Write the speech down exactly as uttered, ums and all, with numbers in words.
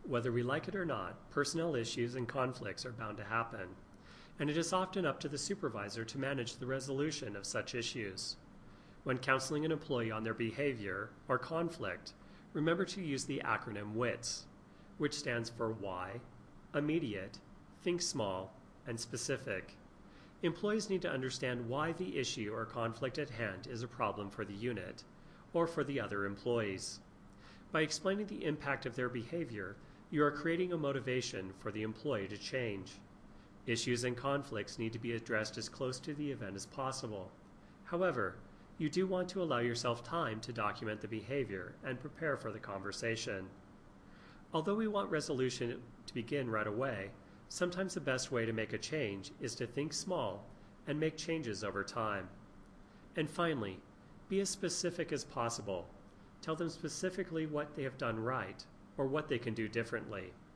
Whether we like it or not, personnel issues and conflicts are bound to happen, and it is often up to the supervisor to manage the resolution of such issues. When counseling an employee on their behavior or conflict, remember to use the acronym WITS, which stands for Why, Immediate, Think Small, and Specific. Employees need to understand why the issue or conflict at hand is a problem for the unit or for the other employees. By explaining the impact of their behavior, you are creating a motivation for the employee to change. Issues and conflicts need to be addressed as close to the event as possible. However, you do want to allow yourself time to document the behavior and prepare for the conversation. Although we want resolution to begin right away, sometimes the best way to make a change is to think small and make changes over time. And finally, be as specific as possible. Tell them specifically what they have done right or what they can do differently.